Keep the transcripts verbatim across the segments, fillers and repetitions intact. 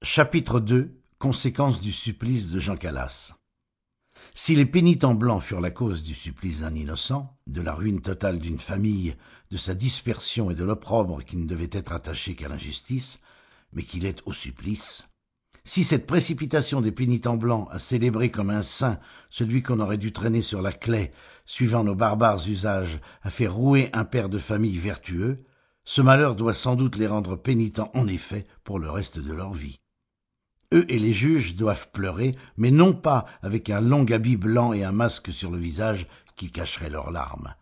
Chapitre deux. Conséquences du supplice de Jean Calas. Si les pénitents blancs furent la cause du supplice d'un innocent, de la ruine totale d'une famille, de sa dispersion et de l'opprobre qui ne devait être attaché qu'à l'injustice, mais qu'il est au supplice, si cette précipitation des pénitents blancs à célébrer comme un saint celui qu'on aurait dû traîner sur la claie, suivant nos barbares usages, a fait rouer un père de famille vertueux, ce malheur doit sans doute les rendre pénitents en effet pour le reste de leur vie. Eux et les juges doivent pleurer, mais non pas avec un long habit blanc et un masque sur le visage qui cacherait leurs larmes.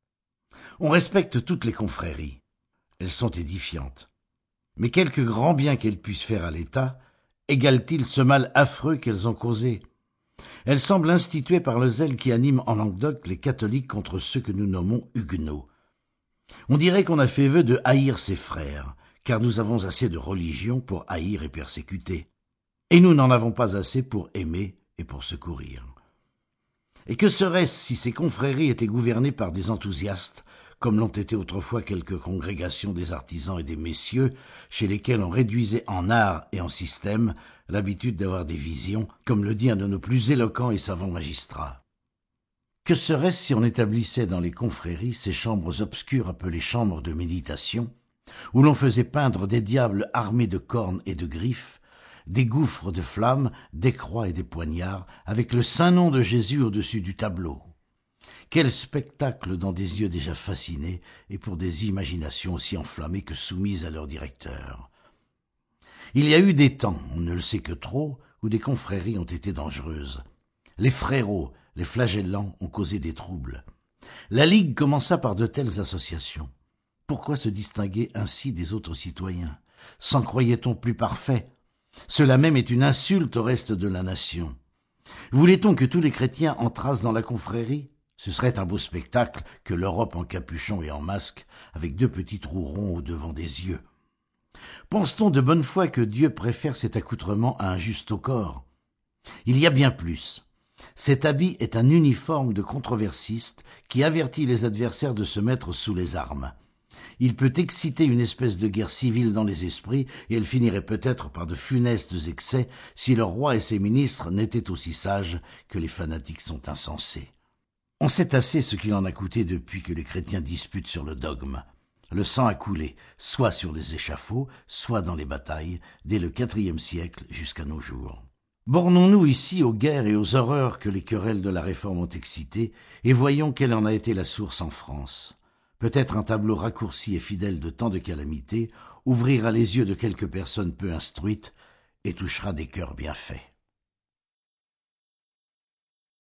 On respecte toutes les confréries. Elles sont édifiantes. Mais quelque grand bien qu'elles puissent faire à l'État, égalent-ils ce mal affreux qu'elles ont causé? Elles semblent instituées par le zèle qui anime en Languedoc les catholiques contre ceux que nous nommons huguenots. On dirait qu'on a fait vœu de haïr ses frères, car nous avons assez de religion pour haïr et persécuter. Et nous n'en avons pas assez pour aimer et pour secourir. Et que serait-ce si ces confréries étaient gouvernées par des enthousiastes, comme l'ont été autrefois quelques congrégations des artisans et des messieurs, chez lesquels on réduisait en art et en système l'habitude d'avoir des visions, comme le dit un de nos plus éloquents et savants magistrats. Que serait-ce si on établissait dans les confréries ces chambres obscures appelées chambres de méditation, où l'on faisait peindre des diables armés de cornes et de griffes, des gouffres de flammes, des croix et des poignards, avec le saint nom de Jésus au-dessus du tableau. Quel spectacle dans des yeux déjà fascinés et pour des imaginations aussi enflammées que soumises à leur directeur. Il y a eu des temps, on ne le sait que trop, où des confréries ont été dangereuses. Les frérots, les flagellants ont causé des troubles. La Ligue commença par de telles associations. Pourquoi se distinguer ainsi des autres citoyens? S'en croyait-on plus parfait? Cela même est une insulte au reste de la nation. Voulait-on que tous les chrétiens entrassent dans la confrérie? Ce serait un beau spectacle que l'Europe en capuchon et en masque, avec deux petits trous ronds au devant des yeux. Pense-t-on de bonne foi que Dieu préfère cet accoutrement à un juste au corps? Il y a bien plus. Cet habit est un uniforme de controversiste qui avertit les adversaires de se mettre sous les armes. Il peut exciter une espèce de guerre civile dans les esprits, et elle finirait peut-être par de funestes excès si le roi et ses ministres n'étaient aussi sages que les fanatiques sont insensés. On sait assez ce qu'il en a coûté depuis que les chrétiens disputent sur le dogme. Le sang a coulé, soit sur les échafauds, soit dans les batailles, dès le quatrième siècle jusqu'à nos jours. Bornons-nous ici aux guerres et aux horreurs que les querelles de la Réforme ont excitées, et voyons quelle en a été la source en France. Peut-être un tableau raccourci et fidèle de tant de calamités ouvrira les yeux de quelques personnes peu instruites et touchera des cœurs bien faits.